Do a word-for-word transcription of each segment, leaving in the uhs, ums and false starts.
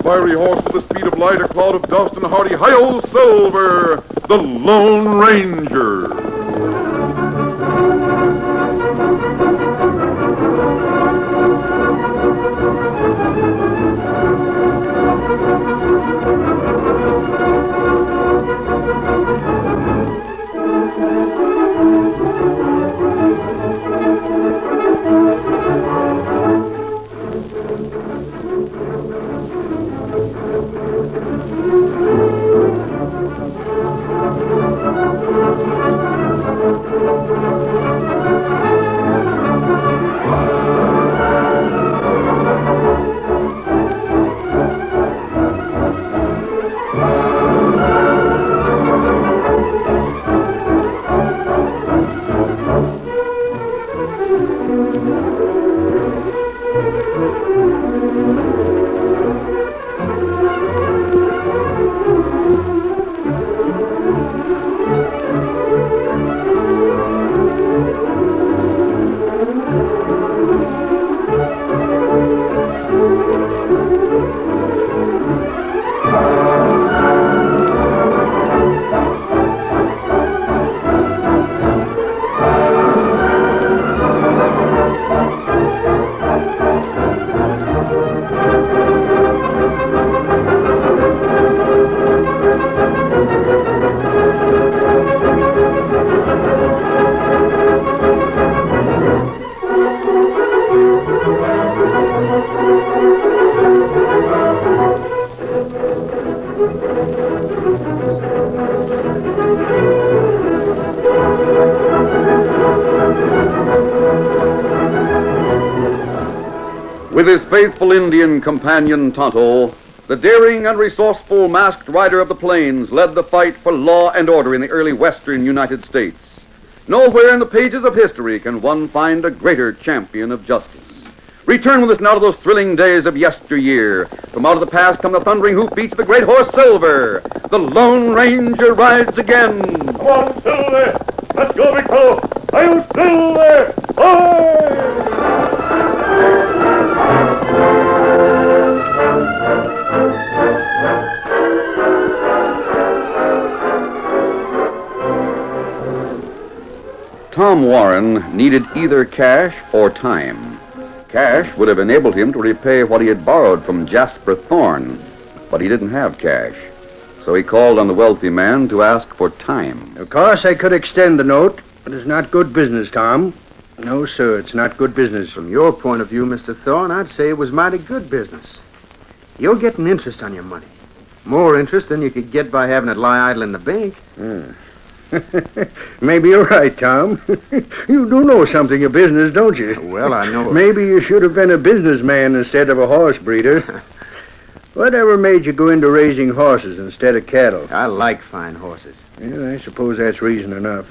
fiery horse with the speed of light, a cloud of dust, and a hearty hi-yo Silver, the Lone Ranger. With his faithful Indian companion Tonto, the daring and resourceful masked rider of the plains led the fight for law and order in the early western United States. Nowhere in the pages of history can one find a greater champion of justice. Return with us now to those thrilling days of yesteryear. From out of the past come the thundering hoofbeats of the great horse Silver. The Lone Ranger rides again. Come on, Silver! Let's go, big fellow! I'm Silver! Aye! Tom Warren needed either cash or time. Cash would have enabled him to repay what he had borrowed from Jasper Thorne, but he didn't have cash. So he called on the wealthy man to ask for time. Of course, I could extend the note, but it's not good business, Tom. No, sir, it's not good business. From your point of view, Mister Thorne, I'd say it was mighty good business. You're getting interest on your money. More interest than you could get by having it lie idle in the bank. Yeah. Maybe you're right, Tom. You do know something of business, don't you? Well, I know. Maybe you should have been a businessman instead of a horse breeder. Whatever made you go into raising horses instead of cattle? I like fine horses. Yeah, I suppose that's reason enough.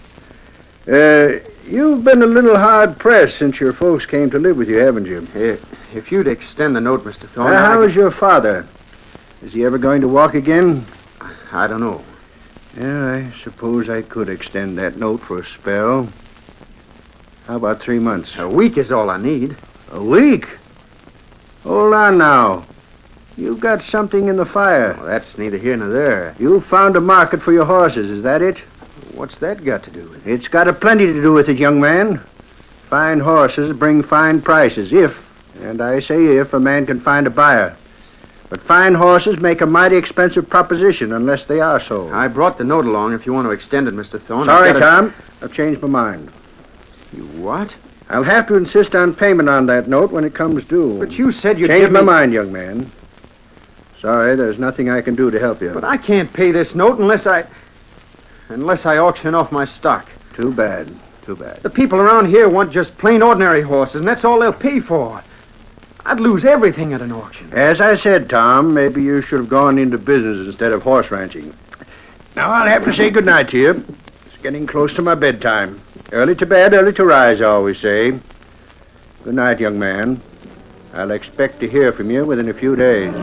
Uh, you've been a little hard-pressed since your folks came to live with you, haven't you? If, if you'd extend the note, Mister Thorne... Uh, how I... is your father? Is he ever going to walk again? I don't know. Yeah, I suppose I could extend that note for a spell. How about three months? A week is all I need. A week? Hold on now. You've got something in the fire. Well, that's neither here nor there. You found a market for your horses, is that it? What's that got to do with it? It's got a plenty to do with it, young man. Fine horses bring fine prices, if, and I say if, a man can find a buyer. But fine horses make a mighty expensive proposition unless they are sold. I brought the note along if you want to extend it, Mister Thorne. Sorry, I've Tom. A... I've changed my mind. You what? I'll have to insist on payment on that note when it comes due. But you said you'd Changed give my me... mind, young man. Sorry, there's nothing I can do to help you. But I can't pay this note unless I... unless I auction off my stock. Too bad. Too bad. The people around here want just plain ordinary horses, and that's all they'll pay for. I'd lose everything at an auction. As I said, Tom, maybe you should have gone into business instead of horse ranching. Now, I'll have to say goodnight to you. It's getting close to my bedtime. Early to bed, early to rise, I always say. Good night, young man. I'll expect to hear from you within a few days.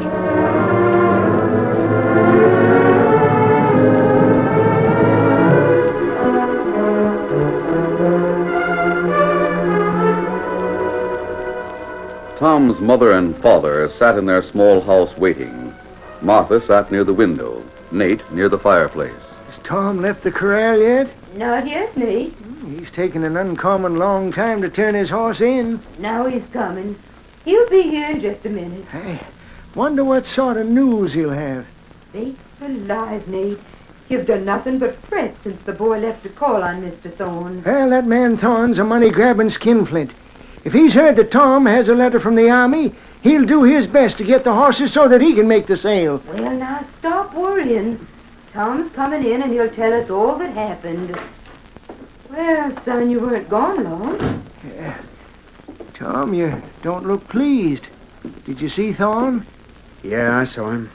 Tom's mother and father sat in their small house waiting. Martha sat near the window, Nate near the fireplace. Has Tom left the corral yet? Not yet, Nate. He's taken an uncommon long time to turn his horse in. Now he's coming. He'll be here in just a minute. I wonder what sort of news he'll have. Sakes alive, Nate. You've done nothing but fret since the boy left to call on Mister Thorne. Well, that man Thorne's a money-grabbing skinflint. If he's heard that Tom has a letter from the army, he'll do his best to get the horses so that he can make the sale. Well, now, stop worrying. Tom's coming in and he'll tell us all that happened. Well, son, you weren't gone long. Yeah. Tom, you don't look pleased. Did you see Thorne? Yeah, I saw him.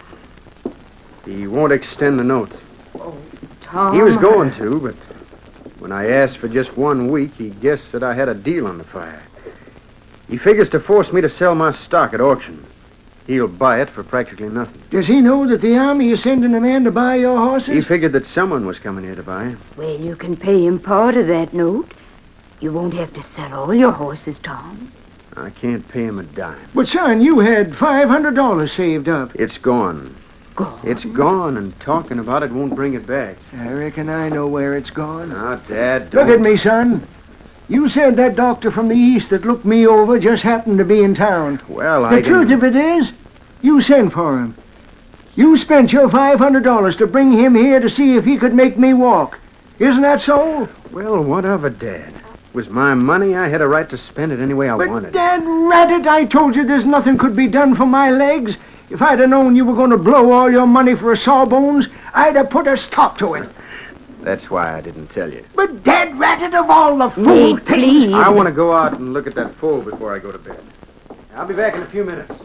He won't extend the note. Oh, Tom. He was going to, but when I asked for just one week, he guessed that I had a deal on the fire. He figures to force me to sell my stock at auction. He'll buy it for practically nothing. Does he know that the army is sending a man to buy your horses? He figured that someone was coming here to buy him. Well, you can pay him part of that note. You won't have to sell all your horses, Tom. I can't pay him a dime. But, son, you had five hundred dollars saved up. It's gone. Gone? It's gone, and talking about it won't bring it back. I reckon I know where it's gone. Now, Dad, don't... Look at me, son. You said that doctor from the east that looked me over just happened to be in town. Well, I The didn't... truth of it is, you sent for him. You spent your five hundred dollars to bring him here to see if he could make me walk. Isn't that so? Well, what of it, Dad? It was my money. I had a right to spend it any way I But, wanted. Dad, rat it, I told you there's nothing could be done for my legs. If I'd have known you were going to blow all your money for a sawbones, I'd have put a stop to it. That's why I didn't tell you. But, Dad, rat it, of all the fool Nate, things... please. I want to go out and look at that foal before I go to bed. I'll be back in a few minutes.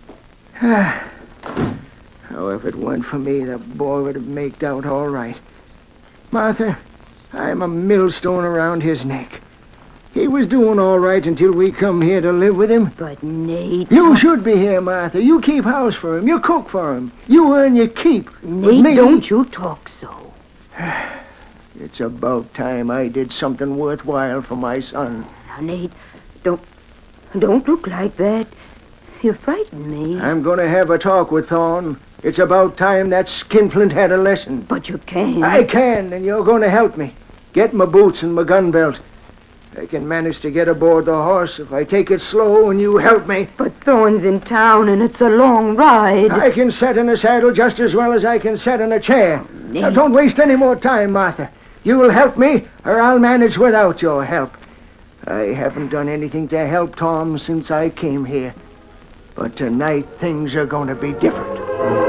Oh, if it weren't for me, the boy would have made out all right. Martha, I'm a millstone around his neck. He was doing all right until we come here to live with him. But, Nate... You should be here, Martha. You keep house for him. You cook for him. You earn your keep. But Nate, me- don't you talk so. It's about time I did something worthwhile for my son. Now, Nate, don't... Don't look like that. You frighten me. I'm going to have a talk with Thorne. It's about time that skinflint had a lesson. But you can't. I can, and you're going to help me. Get my boots and my gun belt. I can manage to get aboard the horse if I take it slow and you help me. But Thorne's in town, and it's a long ride. I can sit in a saddle just as well as I can sit in a chair. Nate. Now, don't waste any more time, Martha. You will help me, or I'll manage without your help. I haven't done anything to help Tom since I came here. But tonight, things are going to be different.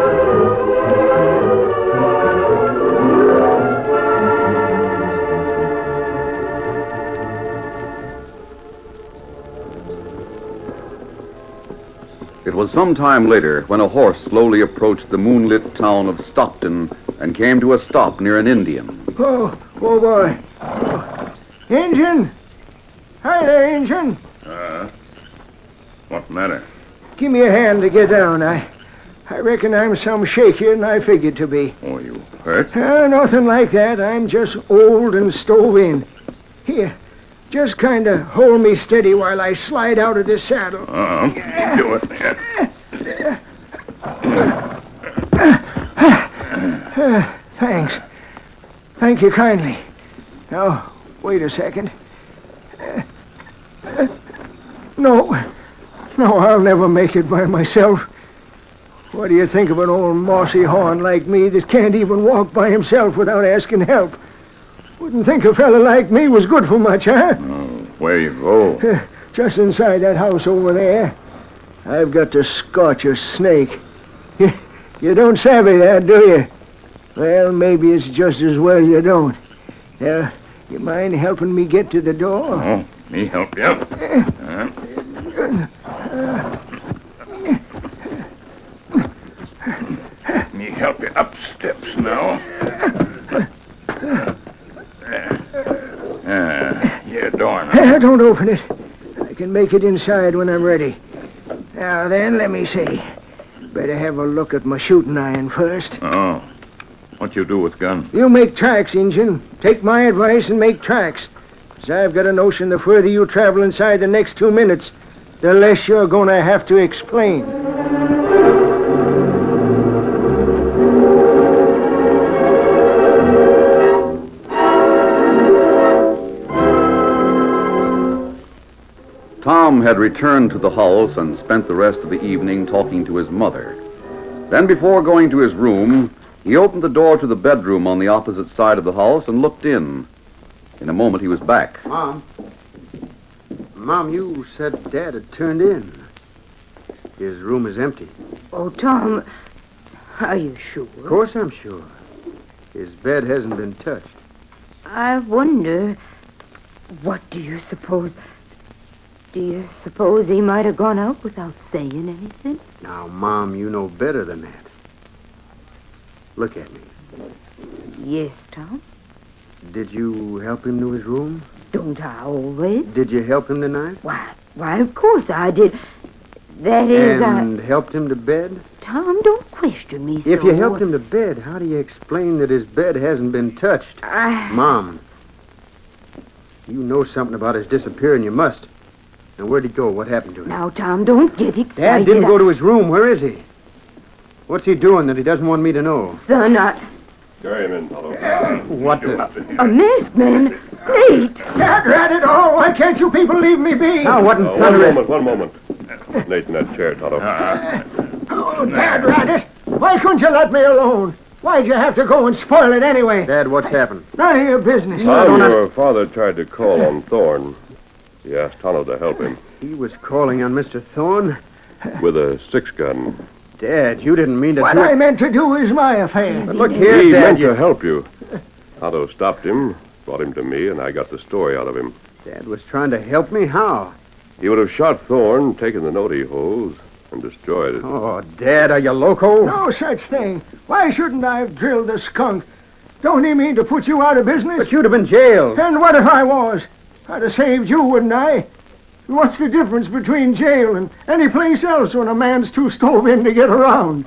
It was some time later when a horse slowly approached the moonlit town of Stockton and came to a stop near an Indian. Oh, oh, boy. Oh. Injun! Hi there, Injun. Uh, what matter? Give me a hand to get down. I I reckon I'm some shakier than I figured to be. Oh, you hurt? Uh, nothing like that. I'm just old and stove in. Here, just kind of hold me steady while I slide out of this saddle. Uh, you do it. Yeah. Uh, thanks. Thank you kindly. Now, wait a second. Uh, uh, no. No, I'll never make it by myself. What do you think of an old mossy horn like me that can't even walk by himself without asking help? Wouldn't think a fella like me was good for much, huh? Oh, where you go? Uh, just inside that house over there. I've got to scorch a snake. You, you don't savvy that, do you? Well, maybe it's just as well you don't. Now, you mind helping me get to the door? Oh, me help you. Uh, me help you up steps now. Uh, yeah, door now. Uh, don't open it. I can make it inside when I'm ready. Now then, let me see. Better have a look at my shooting iron first. Oh, what you do with gun? You make tracks, Injun. Take my advice and make tracks. 'Cause I've got a notion the further you travel inside the next two minutes, the less you're going to have to explain. Tom had returned to the house and spent the rest of the evening talking to his mother. Then, before going to his room, he opened the door to the bedroom on the opposite side of the house and looked in. In a moment, he was back. Mom. Mom, you said Dad had turned in. His room is empty. Oh, Tom, are you sure? Of course I'm sure. His bed hasn't been touched. I wonder, what do you suppose? Do you suppose he might have gone out without saying anything? Now, Mom, you know better than that. Look at me. Yes, Tom. Did you help him to his room? Don't I always? Did you help him tonight? Why, why, of course I did. That is, And I... helped him to bed? Tom, don't question me so. If you helped him to bed, how do you explain that his bed hasn't been touched? I... Mom, you know something about his disappearing, you must. Now, where'd he go? What happened to him? Now, Tom, don't get excited. Dad didn't I- go to his room. Where is he? What's he doing that he doesn't want me to know? Son, I... Carry him in, fellow. What the... A masked man? Nate! Dad, rat it all! Why can't you people leave me be? Now, what in Uh, one thunder... moment, one moment. Nate in that chair, Tonto. Oh, Dad, rat it! Why couldn't you let me alone? Why'd you have to go and spoil it anyway? Dad, what's happened? None of your business. Tom, your father tried to call on Thorne. He asked Tonto to help him He was calling on Mister Thorne. with a six-gun. Dad, you didn't mean to What do I it. meant to do is my affair. But look here, He Dad. meant You... to help you. Tonto stopped him, brought him to me, and I got the story out of him. Dad was trying to help me. How? He would have shot Thorne, taken the note he holds, and destroyed it. Oh, Dad, are you loco? No such thing. Why shouldn't I have drilled the skunk? Don't he mean to put you out of business? But you'd have been jailed. And what if I was? I'd have saved you, wouldn't I? What's the difference between jail and any place else when a man's too stove in to get around?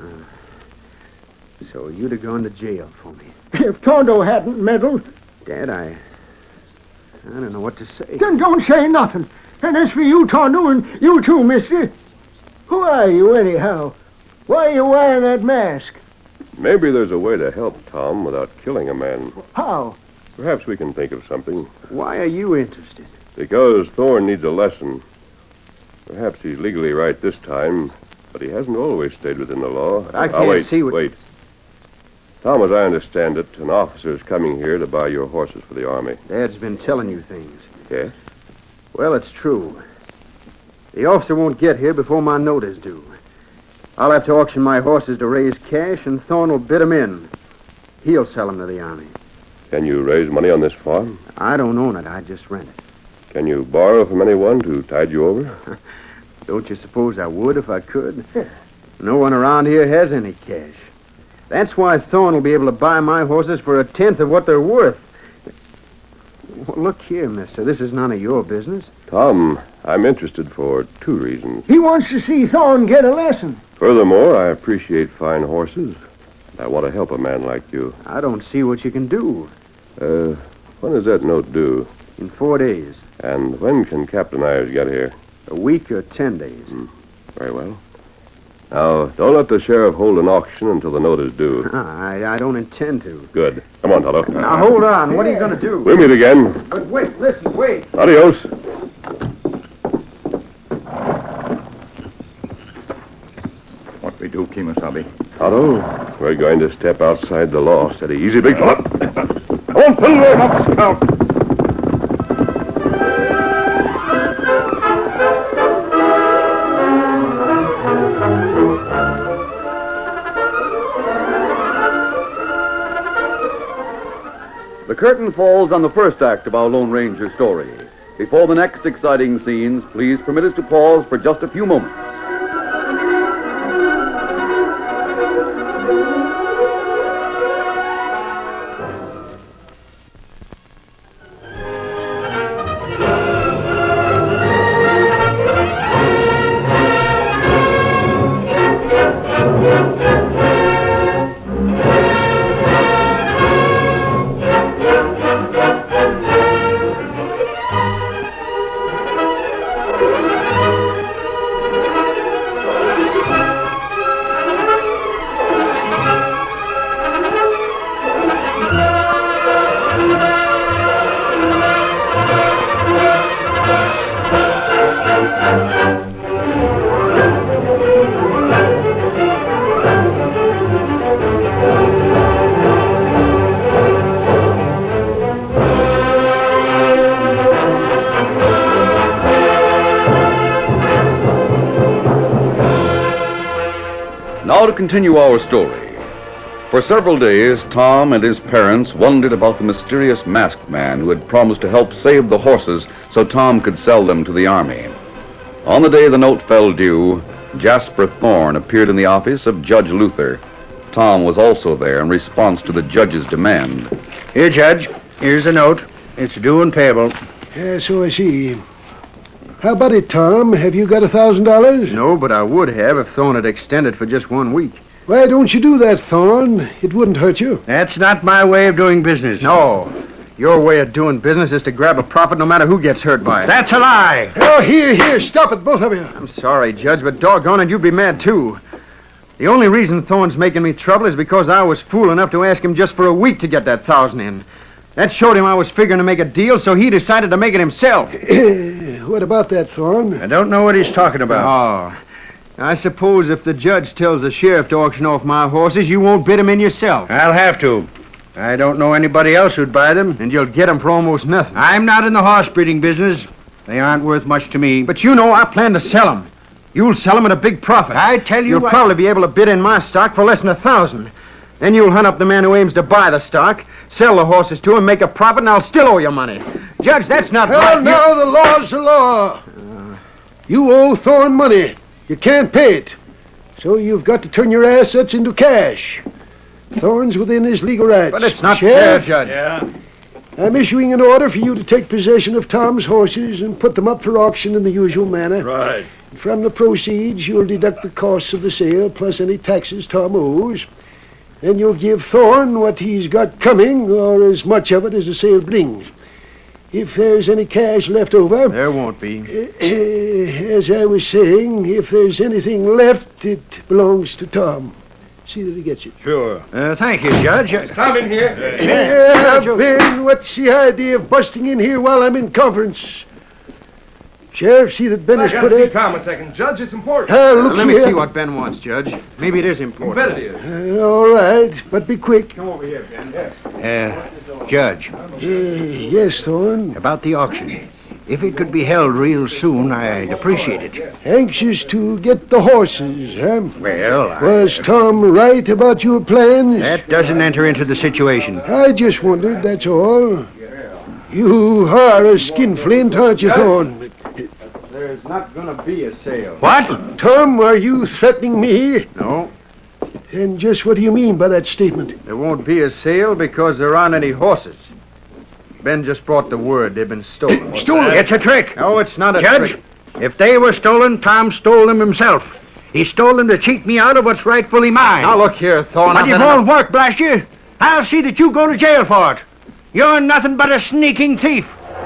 So you'd have gone to jail for me. If Tonto hadn't meddled, Dad, I... I don't know what to say. then don't say nothing. And as for you, Tonto, and you too, mister, who are you anyhow? Why are you wearing that mask? Maybe there's a way to help Tom without killing a man. How? Perhaps we can think of something. Why are you interested? Because Thorne needs a lesson. Perhaps he's legally right this time, but he hasn't always stayed within the law. But I Now, can't wait, see what... Wait. Tom, as I understand it, an officer is coming here to buy your horses for the Army. Dad's been telling you things. Yes? Well, it's true. The officer won't get here before my note is due. I'll have to auction my horses to raise cash, and Thorne will bid 'em in. He'll sell 'em to the Army. Can you raise money on this farm? I don't own it. I just rent it. Can you borrow from anyone to tide you over? Don't you suppose I would if I could? No one around here has any cash. That's why Thorne will be able to buy my horses for a tenth of what they're worth. Well, look here, mister. This is none of your business. Tom, I'm interested for two reasons. He wants to see Thorne get a lesson. Furthermore, I appreciate fine horses. I want to help a man like you. I don't see what you can do. Uh, when is that note due? In four days. And when can Captain Ayers get here? A week or ten days. Very well. Now, don't let the sheriff hold an auction until the note is due. I, I don't intend to. Good. Come on, Tonto. Now, hold on. What are you going to do? We'll meet again. But wait, listen, wait. Adios. What we do, Kemosabe? Tonto, we're going to step outside the law. Steady, easy, big fella. Come on, Silver, up, scout. The curtain falls on the first act of our Lone Ranger story. Before the next exciting scenes, please permit us to pause for just a few moments. Now to continue our story. For several days, Tom and his parents wondered about the mysterious masked man who had promised to help save the horses so Tom could sell them to the army. On the day the note fell due, Jasper Thorne appeared in the office of Judge Luther. Tom was also there in response to the judge's demand. Here, Judge. Here's the note. It's due and payable. Yeah, so I see. How about it, Tom? Have you got a thousand dollars? No, but I would have if Thorne had extended for just one week. Why don't you do that, Thorne? It wouldn't hurt you. That's not my way of doing business. No. Your way of doing business is to grab a profit no matter who gets hurt by it. That's a lie. Oh, here, here, stop it, both of you. I'm sorry, Judge, but doggone it, you'd be mad, too. The only reason Thorne's making me trouble is because I was fool enough to ask him just for a week to get that thousand in. That showed him I was figuring to make a deal, so he decided to make it himself. What about that, Thorne? I don't know what he's talking about. Oh. I suppose if the judge tells the sheriff to auction off my horses, you won't bid them in yourself. I'll have to. I don't know anybody else who'd buy them. And you'll get them for almost nothing. I'm not in the horse breeding business. They aren't worth much to me. But you know I plan to sell them. You'll sell them at a big profit. I tell you You'll what... probably be able to bid in my stock for less than a thousand. Then you'll hunt up the man who aims to buy the stock, sell the horses to him, make a profit, and I'll still owe you money. Judge, that's not Well, right. now the law's the law. Uh, you owe Thorne money. You can't pay it. So you've got to turn your assets into cash. Thorne's within his legal rights. But it's not Sheriff, fair, Judge. Yeah? I'm issuing an order for you to take possession of Tom's horses and put them up for auction in the usual manner. Right. From the proceeds, you'll deduct the costs of the sale plus any taxes Tom owes. Then you'll give Thorne what he's got coming, or as much of it as the sale brings. If there's any cash left over... There won't be. Uh, uh, as I was saying, if there's anything left, it belongs to Tom. See that he gets it. Sure. Uh, thank you, Judge. Tom in here. Uh, Ben, what's the idea of busting in here while I'm in conference? Sheriff, see that Ben I is gotta put see out... Tom a second. Judge, it's important. Uh, look Let me here. see what Ben wants, Judge. Maybe it is You important. bet it is. Uh, all right, but be quick. Come over here, Ben. Yes. Uh, Judge, Uh, yes, Thorne. about the auction. If it could be held real soon, I'd appreciate it. Anxious to get the horses, huh? Well, I- Was Tom right about your plans? that doesn't enter into the situation. I just wondered, that's all. You are a skinflint, aren't you, Thorne? There's not going to be a sale. What? Tom, are you threatening me? No, And just what do you mean by that statement? there won't be a sale because there aren't any horses. Ben just brought the word they've been stolen. Stolen? It's a trick. No, it's not a Judge, trick. if they were stolen, Tom stole them himself. He stole them to cheat me out of what's rightfully mine. Now, look here, Thorne. But I'm it gonna- won't work, blast you. I'll see that you go to jail for it. You're nothing but a sneaking thief.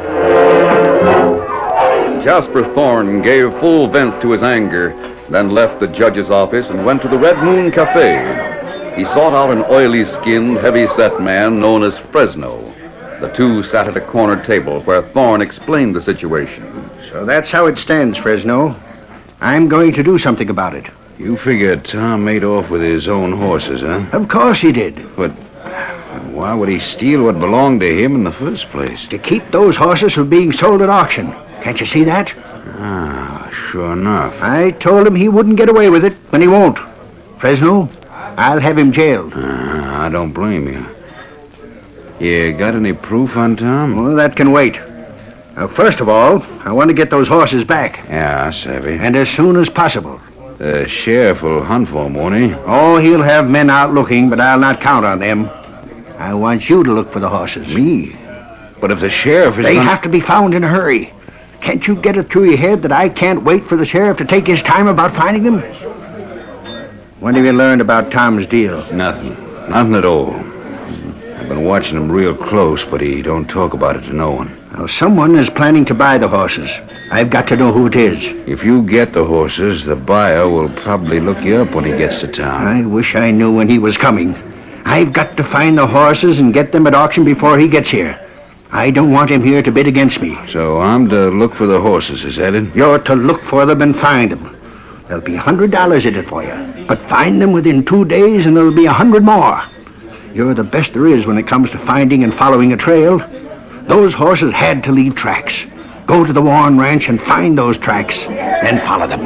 Jasper Thorne gave full vent to his anger, then left the judge's office and went to the Red Moon Cafe. He sought out an oily-skinned, heavy-set man known as Fresno. The two sat at a corner table where Thorne explained the situation. So that's how it stands, Fresno. I'm going to do something about it. You figure Tom made off with his own horses, huh? Of course he did. But why would he steal what belonged to him in the first place? To keep those horses from being sold at auction. Can't you see that? Ah, sure enough. I told him he wouldn't get away with it, and he won't. Fresno, I'll have him jailed. Ah, I don't blame you. You got any proof on Tom? Well, that can wait. Now, first of all, I want to get those horses back. Yeah, savvy. And as soon as possible. The sheriff will hunt for him, won't he? Oh, he'll have men out looking, but I'll not count on them. I want you to look for the horses. Me? But if the sheriff is... They gonna- have to be found in a hurry. Can't you get it through your head that I can't wait for the sheriff to take his time about finding them? When have you learned about Tom's deal? Nothing. Nothing at all. I've been watching him real close, but he don't talk about it to no one. Now, someone is planning to buy the horses. I've got to know who it is. If you get the horses, the buyer will probably look you up when he gets to town. I wish I knew when he was coming. I've got to find the horses and get them at auction before he gets here. I don't want him here to bid against me. So I'm to look for the horses, is that it? You're to look for them and find them. There'll be a hundred dollars in it for you. But find them within two days and there'll be a hundred more. You're the best there is when it comes to finding and following a trail. Those horses had to leave tracks. Go to the Warren Ranch and find those tracks, then follow them.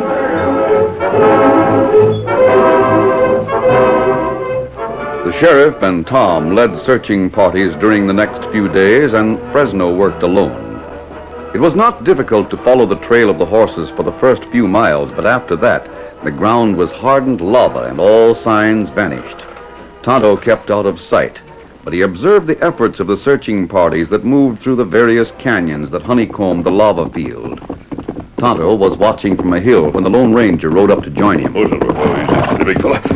The sheriff and Tom led searching parties during the next few days, and Fresno worked alone. It was not difficult to follow the trail of the horses for the first few miles, but after that, the ground was hardened lava and all signs vanished. Tonto kept out of sight, but he observed the efforts of the searching parties that moved through the various canyons that honeycombed the lava field. Tonto was watching from a hill when the Lone Ranger rode up to join him. Oh, Silver. Oh, easy, big fella.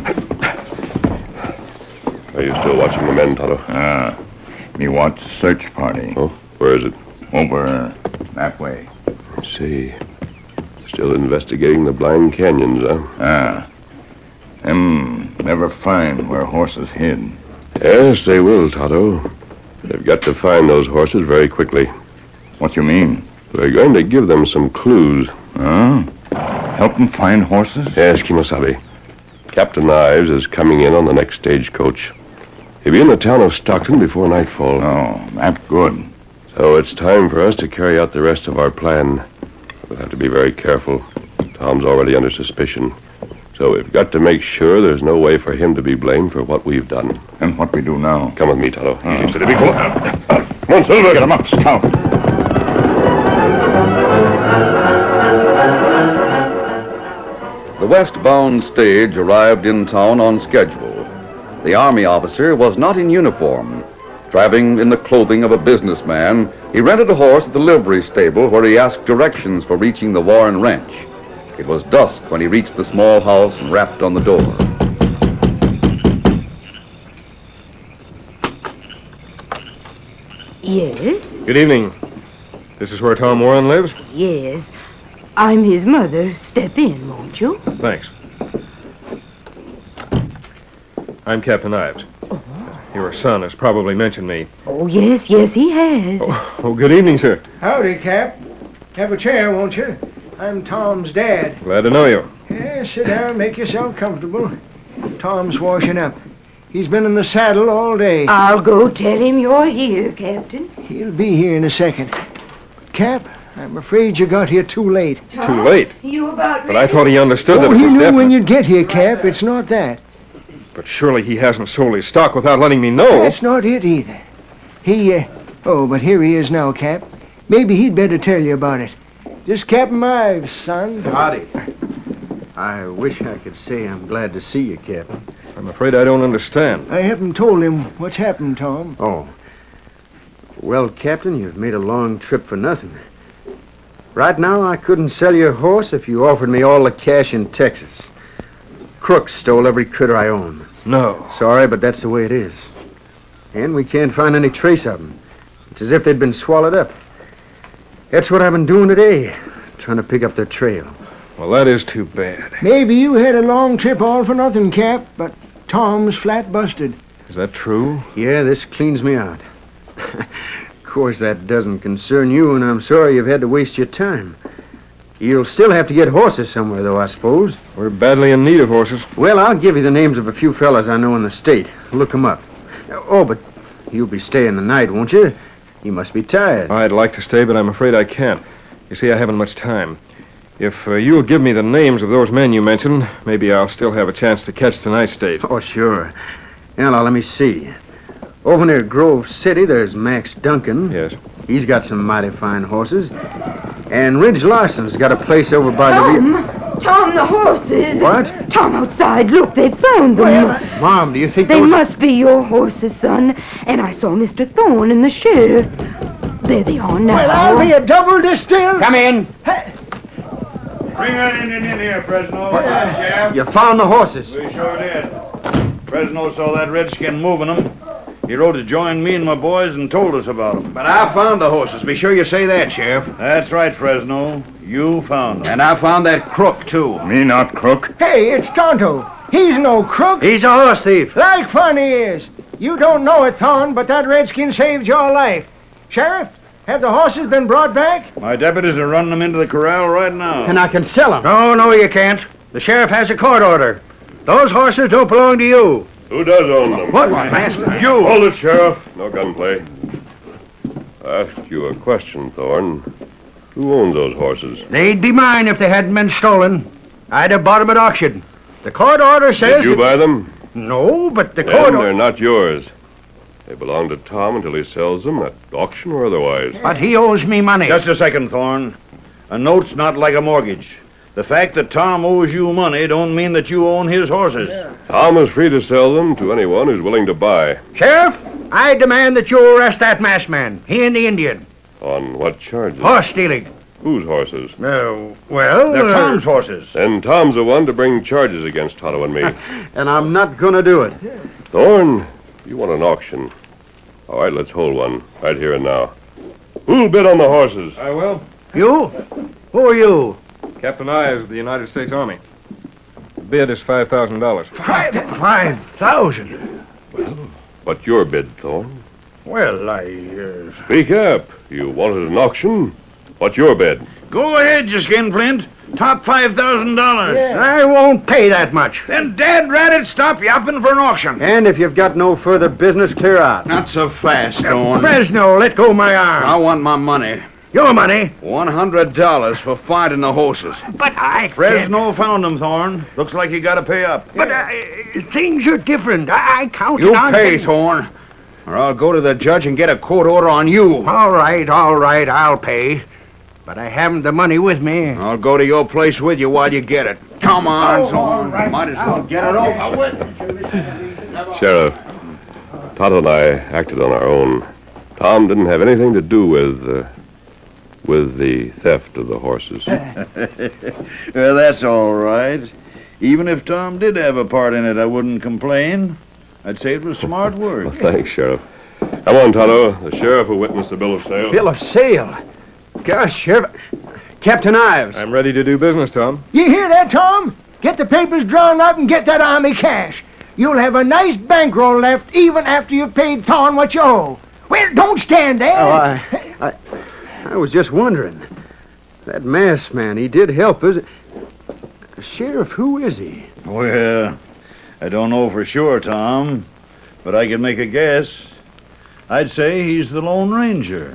Are you still watching the men, Tonto? Ah, me watch search party. Oh, where is it? Over uh, that way. Let's see. Still investigating the blind canyons, huh? Ah. Them never find where horses hid. Yes, they will, Tonto. They've got to find those horses very quickly. What you mean? We're going to give them some clues. Huh? Help them find horses? Yes, Kimosabe. Captain Ives is coming in on the next stagecoach. He'll be in the town of Stockton before nightfall. Oh, that's good. So it's time for us to carry out the rest of our plan. We'll have to be very careful. Tom's already under suspicion. So we've got to make sure there's no way for him to be blamed for what we've done. And what we do now? Come with me, Tonto. Uh, Easy, steady, big fella. Uh, uh, come on, Silver. Get him up, Scout. The westbound stage arrived in town on schedule. The army officer was not in uniform. Driving in the clothing of a businessman, he rented a horse at the livery stable where he asked directions for reaching the Warren Ranch. It was dusk when he reached the small house and rapped on the door. Yes? Good evening. This is where Tom Warren lives? Yes. I'm his mother. Step in, won't you? Thanks. I'm Captain Ives. Oh. Your son has probably mentioned me. Oh, yes, yes, he has. Oh, oh, good evening, sir. Howdy, Cap. Have a chair, won't you? I'm Tom's dad. Glad to know you. Yeah, sit down, make yourself comfortable. Tom's washing up. He's been in the saddle all day. I'll go tell him you're here, Captain. He'll be here in a second. Cap, I'm afraid you got here too late. Too late. You about But I thought he understood Oh, that it he was knew definite. when you'd get here, Cap. It's not that. But surely he hasn't sold his stock without letting me know. That's not it either. He, uh... Oh, but here he is now, Cap. Maybe he'd better tell you about it. This Captain Ives, son. Howdy. I wish I could say I'm glad to see you, Captain. I'm afraid I don't understand. I haven't told him what's happened, Tom. Oh. Well, Captain, you've made a long trip for nothing. Right now, I couldn't sell your horse if you offered me all the cash in Texas. Crooks stole every critter I own. No. Sorry, but that's the way it is. And we can't find any trace of them. It's as if they'd been swallowed up. That's what I've been doing today, trying to pick up their trail. Well, that is too bad. Maybe you had a long trip all for nothing, Cap, but Tom's flat busted. Is that true? Yeah, this cleans me out. Of course, that doesn't concern you, and I'm sorry you've had to waste your time. You'll still have to get horses somewhere, though, I suppose. We're badly in need of horses. Well, I'll give you the names of a few fellas I know in the state. Look 'em up. Oh, but you'll be staying the night, won't you? You must be tired. I'd like to stay, but I'm afraid I can't. You see, I haven't much time. If uh, you'll give me the names of those men you mentioned, maybe I'll still have a chance to catch tonight's stage. Oh, sure. Now, now, let me see. Over near Grove City, there's Max Duncan. Yes. He's got some mighty fine horses. And Ridge Larson's got a place over by Tom! the... Tom, the horses! What? Tom, outside. Look, they found them. Mom, do you think They those... must be your horses, son. And I saw Mister Thorne and the sheriff. There they are now. Well, I'll be a double distilled. Come in. Bring that Indian in here, Fresno. Yeah, Sheriff. You found the horses. We sure did. Fresno saw that redskin moving them. He rode to join me and my boys and told us about them. But I found the horses. Be sure you say that, Sheriff. That's right, Fresno. You found them. And I found that crook, too. Me not crook. Hey, it's Tonto. He's no crook. He's a horse thief. Like fun he is. You don't know it, Thorne, but that redskin saved your life. Sheriff, have the horses been brought back? My deputies are running them into the corral right now. And I can sell them. No, no, you can't. The sheriff has a court order. Those horses don't belong to you. Who does own them? What, Master? You! Hold it, Sheriff. No gunplay. I asked you a question, Thorne. Who owns those horses? They'd be mine if they hadn't been stolen. I'd have bought them at auction. The court order says... Did you buy them? No, but the Then court they're order... not yours. They belong to Tom until he sells them at auction or otherwise. But he owes me money. Just a second, Thorne. A note's not like a mortgage. The fact that Tom owes you money don't mean that you own his horses. Yeah. Tom is free to sell them to anyone who's willing to buy. Sheriff, I demand that you arrest that masked man, he and the Indian. On what charges? Horse stealing. Whose horses? Uh, well... They're uh, Tom's horses. Then Tom's the one to bring charges against Tonto and me. And I'm not going to do it. Thorne, you want an auction. All right, let's hold one, right here and now. Who'll bid on the horses? I will. You? Who are you? Captain Ives of the United States Army. The bid is five thousand dollars. Five, five thousand? Well, what's your bid, Thorne? Well, I, uh... Speak up. You wanted an auction. What's your bid? Go ahead, you skinflint. Top five thousand dollars. I won't pay that much. Then dad rat it, stop yapping for an auction. And if you've got no further business, clear out. Not so fast, Thorne. Fresno, let go my arm. I want my money. Your money? One hundred dollars for finding the horses. But I Fresno can't. found them, Thorne. Looks like you gotta pay up. But uh, things are different. I, I counted You on... pay, Thorne, or I'll go to the judge and get a court order on you. All right, all right, I'll pay. But I haven't the money with me. I'll go to your place with you while you get it. Come on, Oh, all Thorne. right. Might as well get it over. Sheriff, Tonto and I acted on our own. Tom didn't have anything to do with, uh, with the theft of the horses. Well, that's all right. Even if Tom did have a part in it, I wouldn't complain. I'd say it was smart work. Well, thanks, Sheriff. Come on, Tonto. The sheriff will witness the bill of sale. Bill of sale? Gosh, Sheriff. Captain Ives. I'm ready to do business, Tom. You hear that, Tom? Get the papers drawn up and get that army cash. You'll have a nice bankroll left even after you've paid Thorne what you owe. Well, don't stand there. Oh, I, I, I was just wondering. That masked man, he did help us. Sheriff, who is he? Well, I don't know for sure, Tom, but I can make a guess. I'd say he's the Lone Ranger.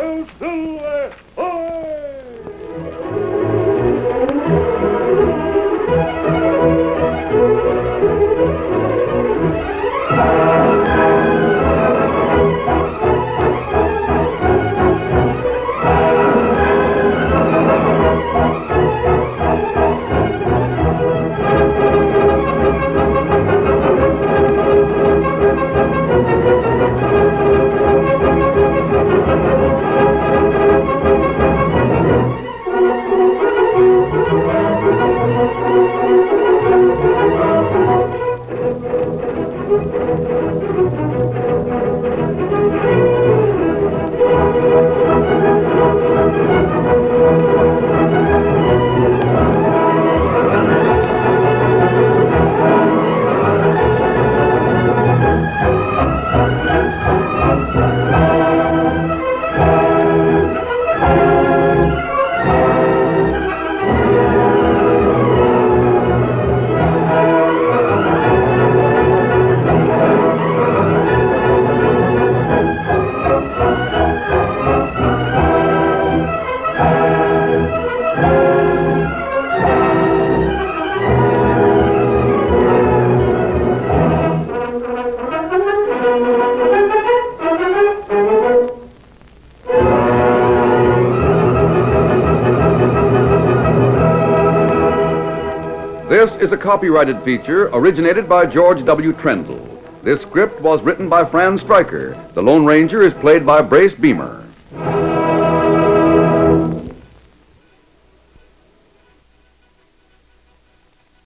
This is a copyrighted feature originated by George W. Trendle. This script was written by Fran Stryker. The Lone Ranger is played by Brace Beamer.